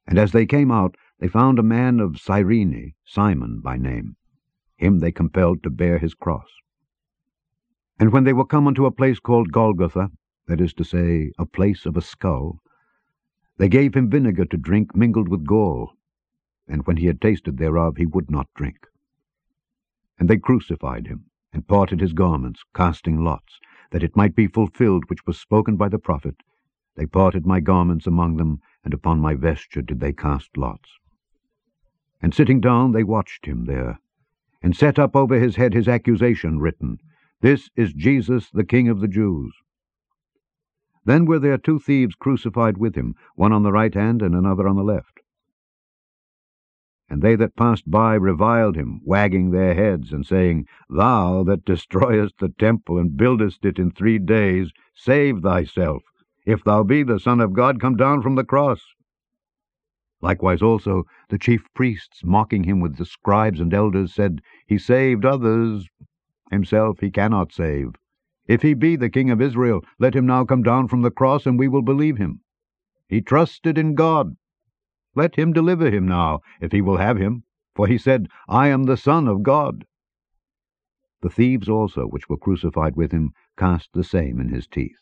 And as they came out, they found a man of Cyrene, Simon by name. Him they compelled to bear his cross. And when they were come unto a place called Golgotha, that is to say, a place of a skull, they gave him vinegar to drink mingled with gall, and when he had tasted thereof, he would not drink. And they crucified him, and parted his garments, casting lots, that it might be fulfilled which was spoken by the prophet, They parted my garments among them, and upon my vesture did they cast lots. And sitting down they watched him there, and set up over his head his accusation written, This is Jesus, the King of the Jews. Then were there 2 thieves crucified with him, one on the right hand and another on the left. And they that passed by reviled him, wagging their heads, and saying, Thou that destroyest the temple, and buildest it in 3 days, save thyself. If thou be the Son of God, come down from the cross. Likewise also the chief priests, mocking him with the scribes and elders, said, He saved others, himself he cannot save. If he be the King of Israel, let him now come down from the cross, and we will believe him. He trusted in God. Let him deliver him now, if he will have him. For he said, I am the Son of God. The thieves also, which were crucified with him, cast the same in his teeth.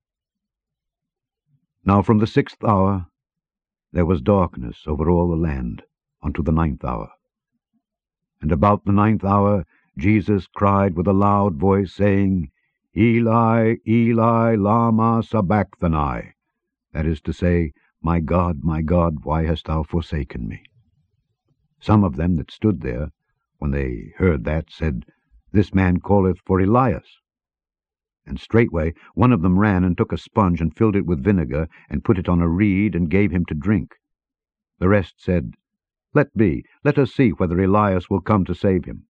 Now from the 6th hour there was darkness over all the land, unto the 9th hour. And about the 9th hour Jesus cried with a loud voice, saying, Eli, Eli, lama sabachthani, that is to say, my God, why hast thou forsaken me? Some of them that stood there, when they heard that, said, This man calleth for Elias. And straightway one of them ran and took a sponge, and filled it with vinegar, and put it on a reed, and gave him to drink. The rest said, Let be, let us see whether Elias will come to save him.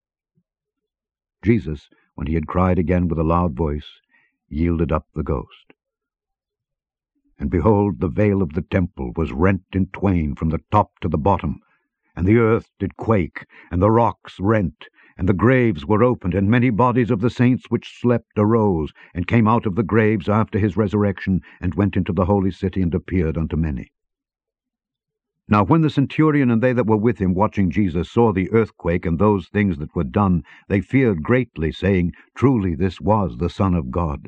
Jesus, when he had cried again with a loud voice, yielded up the ghost. And behold, the veil of the temple was rent in twain from the top to the bottom, and the earth did quake, and the rocks rent, and the graves were opened, and many bodies of the saints which slept arose, and came out of the graves after his resurrection, and went into the holy city, and appeared unto many. Now when the centurion and they that were with him watching Jesus saw the earthquake and those things that were done, they feared greatly, saying, Truly this was the Son of God.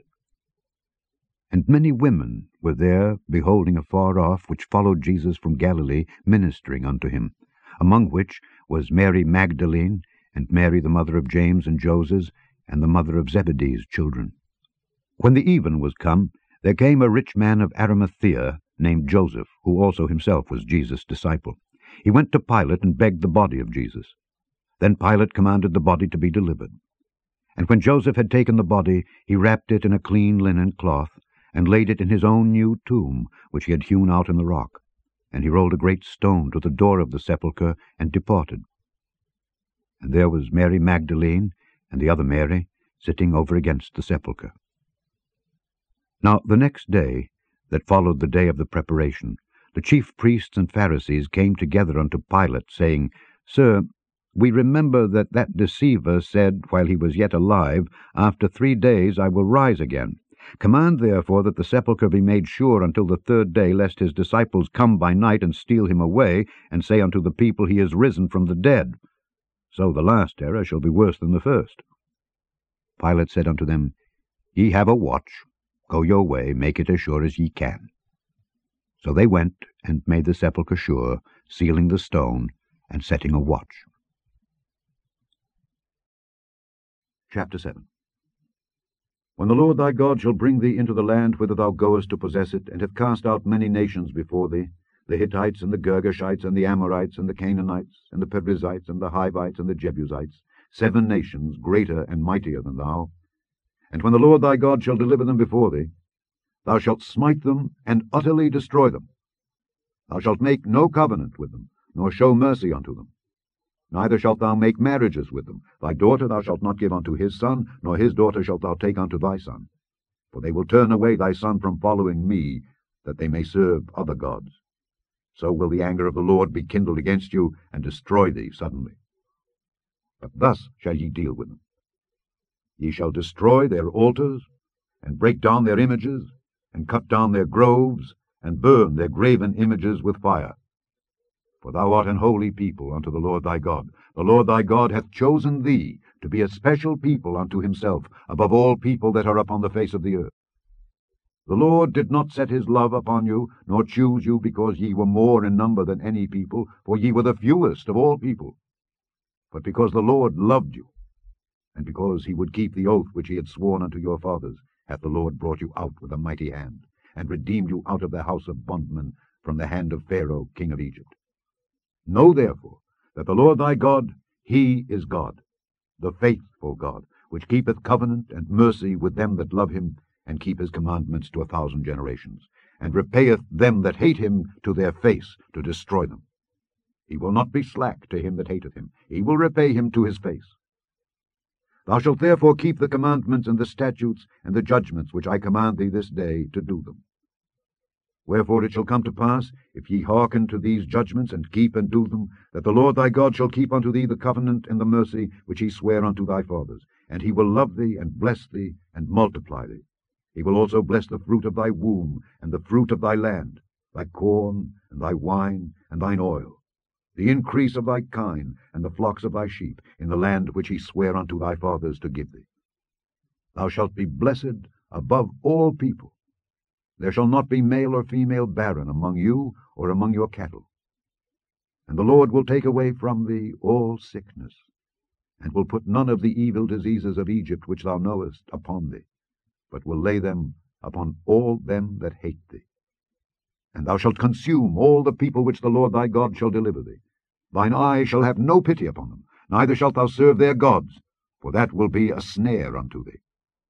And many women were there, beholding afar off, which followed Jesus from Galilee, ministering unto him, among which was Mary Magdalene, and Mary the mother of James and Joses, and the mother of Zebedee's children. When the even was come, there came a rich man of Arimathea, named Joseph, who also himself was Jesus' disciple. He went to Pilate and begged the body of Jesus. Then Pilate commanded the body to be delivered. And when Joseph had taken the body, he wrapped it in a clean linen cloth, and laid it in his own new tomb, which he had hewn out in the rock. And he rolled a great stone to the door of the sepulchre, and departed. And there was Mary Magdalene, and the other Mary, sitting over against the sepulchre. Now the next day, that followed the day of the preparation, the chief priests and Pharisees came together unto Pilate, saying, Sir, we remember that deceiver said, while he was yet alive, After 3 days I will rise again. Command therefore that the sepulchre be made sure until the 3rd day, lest his disciples come by night and steal him away, and say unto the people, He is risen from the dead. So the last terror shall be worse than the first. Pilate said unto them, Ye have a watch. Go your way, make it as sure as ye can. So they went and made the sepulchre sure, sealing the stone, and setting a watch. Chapter 7. When the Lord thy God shall bring thee into the land whither thou goest to possess it, and hath cast out many nations before thee, the Hittites, and the Girgashites, and the Amorites, and the Canaanites, and the Perizzites, and the Hivites, and the Jebusites, 7 nations greater and mightier than thou. And when the Lord thy God shall deliver them before thee, thou shalt smite them, and utterly destroy them. Thou shalt make no covenant with them, nor show mercy unto them. Neither shalt thou make marriages with them. Thy daughter thou shalt not give unto his son, nor his daughter shalt thou take unto thy son. For they will turn away thy son from following me, that they may serve other gods. So will the anger of the Lord be kindled against you, and destroy thee suddenly. But thus shall ye deal with them. Ye shall destroy their altars, and break down their images, and cut down their groves, and burn their graven images with fire. For thou art an holy people unto the Lord thy God. The Lord thy God hath chosen thee to be a special people unto himself, above all people that are upon the face of the earth. The Lord did not set his love upon you, nor choose you because ye were more in number than any people, for ye were the fewest of all people. But because the Lord loved you, and because he would keep the oath which he had sworn unto your fathers, hath the Lord brought you out with a mighty hand, and redeemed you out of the house of bondmen, from the hand of Pharaoh king of Egypt. Know therefore that the Lord thy God, he is God, the faithful God, which keepeth covenant and mercy with them that love him, and keep his commandments to 1,000 generations, and repayeth them that hate him to their face, to destroy them. He will not be slack to him that hateth him, he will repay him to his face. Thou shalt therefore keep the commandments and the statutes and the judgments which I command thee this day, to do them. Wherefore it shall come to pass, if ye hearken to these judgments, and keep and do them, that the Lord thy God shall keep unto thee the covenant and the mercy which he sware unto thy fathers, and he will love thee, and bless thee, and multiply thee. He will also bless the fruit of thy womb, and the fruit of thy land, thy corn, and thy wine, and thine oil, the increase of thy kine, and the flocks of thy sheep, in the land which he sware unto thy fathers to give thee. Thou shalt be blessed above all people. There shall not be male or female barren among you or among your cattle. And the Lord will take away from thee all sickness, and will put none of the evil diseases of Egypt which thou knowest upon thee, but will lay them upon all them that hate thee. And thou shalt consume all the people which the Lord thy God shall deliver thee. Thine eye shall have no pity upon them, neither shalt thou serve their gods, for that will be a snare unto thee.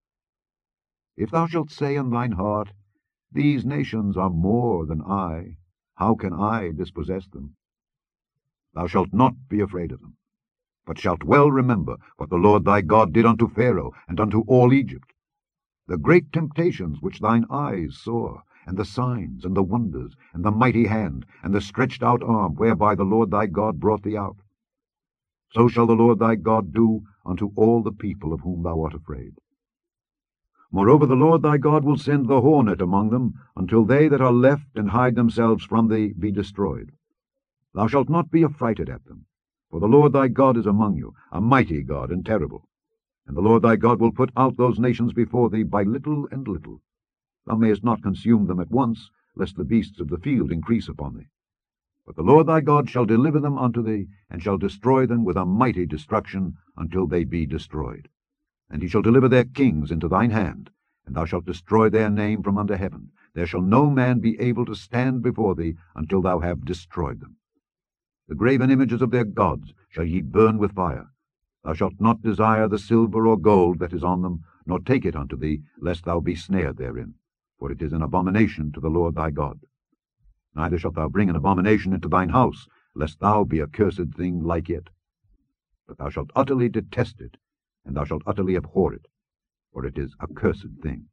If thou shalt say in thine heart, These nations are more than I, how can I dispossess them? Thou shalt not be afraid of them, but shalt well remember what the Lord thy God did unto Pharaoh and unto all Egypt, the great temptations which thine eyes saw, and the signs, and the wonders, and the mighty hand, and the stretched out arm, whereby the Lord thy God brought thee out. So shall the Lord thy God do unto all the people of whom thou art afraid. Moreover, the Lord thy God will send the hornet among them, until they that are left and hide themselves from thee be destroyed. Thou shalt not be affrighted at them, for the Lord thy God is among you, a mighty God and terrible. And the Lord thy God will put out those nations before thee by little and little. Thou mayest not consume them at once, lest the beasts of the field increase upon thee. But the Lord thy God shall deliver them unto thee, and shall destroy them with a mighty destruction, until they be destroyed. And he shall deliver their kings into thine hand, and thou shalt destroy their name from under heaven. There shall no man be able to stand before thee until thou have destroyed them. The graven images of their gods shall ye burn with fire. Thou shalt not desire the silver or gold that is on them, nor take it unto thee, lest thou be snared therein, for it is an abomination to the Lord thy God. Neither shalt thou bring an abomination into thine house, lest thou be a cursed thing like it. But thou shalt utterly detest it, and thou shalt utterly abhor it, for it is a cursed thing.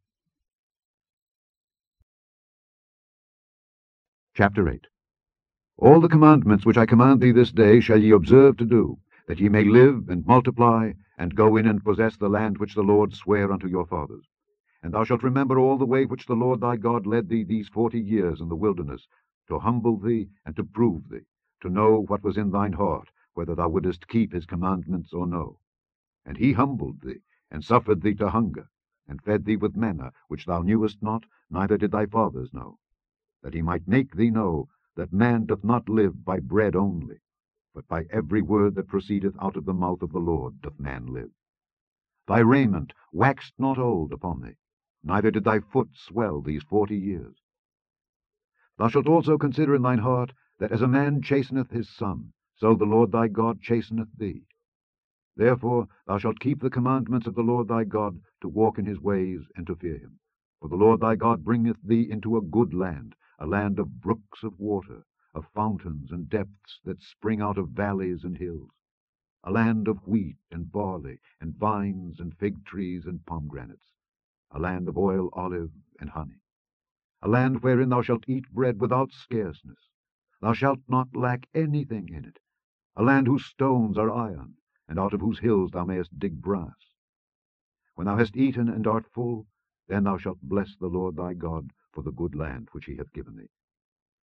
Chapter 8. All the commandments which I command thee this day shall ye observe to do, that ye may live and multiply, and go in and possess the land which the Lord sware unto your fathers. And thou shalt remember all the way which the Lord thy God led thee these 40 years in the wilderness, to humble thee and to prove thee, to know what was in thine heart, whether thou wouldest keep his commandments or no. And he humbled thee, and suffered thee to hunger, and fed thee with manna, which thou knewest not, neither did thy fathers know, that he might make thee know that man doth not live by bread only, but by every word that proceedeth out of the mouth of the Lord doth man live. Thy raiment waxed not old upon thee, neither did thy foot swell these 40 years. Thou shalt also consider in thine heart, that as a man chasteneth his son, so the Lord thy God chasteneth thee. Therefore thou shalt keep the commandments of the Lord thy God, to walk in his ways, and to fear him. For the Lord thy God bringeth thee into a good land, a land of brooks of water, of fountains and depths that spring out of valleys and hills, a land of wheat and barley, and vines and fig trees and pomegranates, a land of oil, olive, and honey, a land wherein thou shalt eat bread without scarceness. Thou shalt not lack anything in it, a land whose stones are iron, and out of whose hills thou mayest dig brass. When thou hast eaten and art full, then thou shalt bless the Lord thy God for the good land which he hath given thee.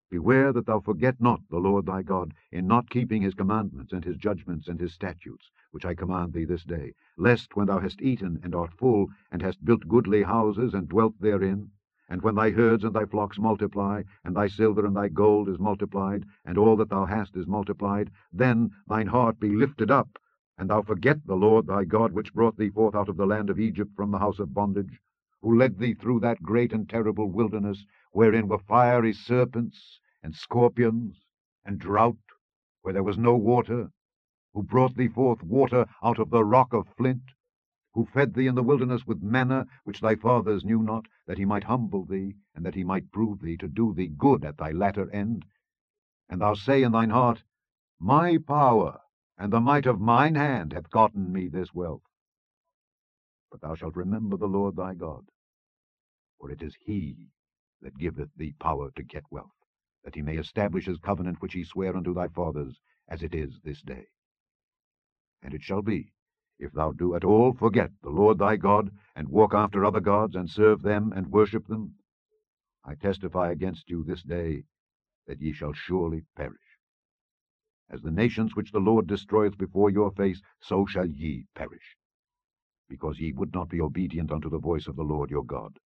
Beware that thou forget not the Lord thy God, in not keeping his commandments, and his judgments, and his statutes, which I command thee this day, lest when thou hast eaten, and art full, and hast built goodly houses, and dwelt therein, and when thy herds and thy flocks multiply, and thy silver and thy gold is multiplied, and all that thou hast is multiplied, then thine heart be lifted up, and thou forget the Lord thy God, which brought thee forth out of the land of Egypt from the house of bondage, who led thee through that great and terrible wilderness, wherein were fiery serpents, and scorpions, and drought, where there was no water, who brought thee forth water out of the rock of flint, who fed thee in the wilderness with manna, which thy fathers knew not, that he might humble thee, and that he might prove thee, to do thee good at thy latter end. And thou say in thine heart, My power and the might of mine hand hath gotten me this wealth. But thou shalt remember the Lord thy God, for it is he that giveth thee power to get wealth, that he may establish his covenant which he sware unto thy fathers, as it is this day. And it shall be, if thou do at all forget the Lord thy God, and walk after other gods, and serve them, and worship them, I testify against you this day, that ye shall surely perish. As the nations which the Lord destroyeth before your face, so shall ye perish, because ye would not be obedient unto the voice of the Lord your God.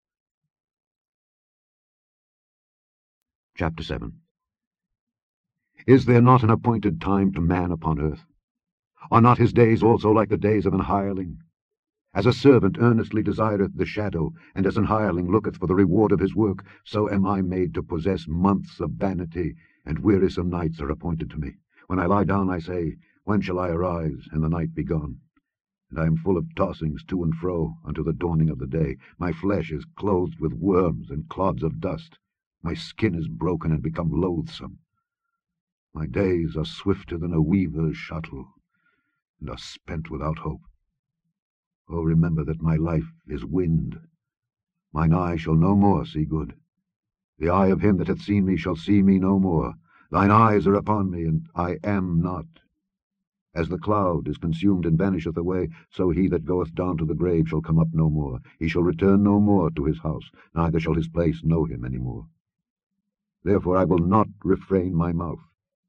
Chapter 7. Is there not an appointed time to man upon earth? Are not his days also like the days of an hireling? As a servant earnestly desireth the shadow, and as an hireling looketh for the reward of his work, so am I made to possess months of vanity, and wearisome nights are appointed to me. When I lie down, I say, When shall I arise, and the night be gone? And I am full of tossings to and fro unto the dawning of the day. My flesh is clothed with worms and clods of dust. My skin is broken and become loathsome. My days are swifter than a weaver's shuttle, and are spent without hope. Oh, remember that my life is wind. Mine eye shall no more see good. The eye of him that hath seen me shall see me no more. Thine eyes are upon me, and I am not. As the cloud is consumed and vanisheth away, so he that goeth down to the grave shall come up no more. He shall return no more to his house, neither shall his place know him any more. Therefore I will not refrain my mouth.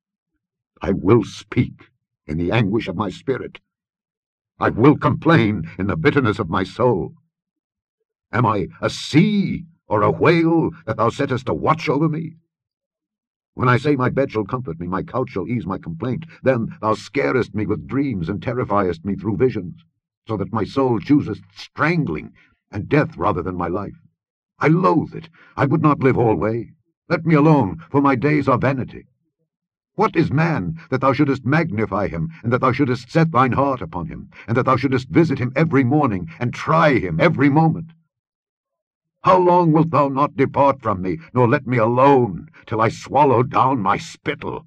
I will speak in the anguish of my spirit. I will complain in the bitterness of my soul. Am I a sea or a whale that thou settest a watch over me? When I say my bed shall comfort me, my couch shall ease my complaint, then thou scarest me with dreams, and terrifiest me through visions, so that my soul chooseth strangling and death rather than my life. I loathe it. I would not live alway. Let me alone, for my days are vanity. What is man, that thou shouldest magnify him, and that thou shouldest set thine heart upon him, and that thou shouldest visit him every morning, and try him every moment? How long wilt thou not depart from me, nor let me alone, till I swallow down my spittle?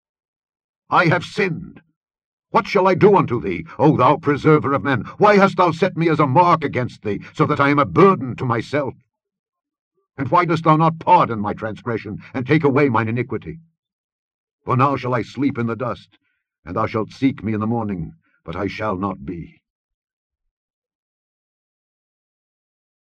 I have sinned. What shall I do unto thee, O thou preserver of men? Why hast thou set me as a mark against thee, so that I am a burden to myself? And why dost thou not pardon my transgression, and take away mine iniquity? For now shall I sleep in the dust, and thou shalt seek me in the morning, but I shall not be.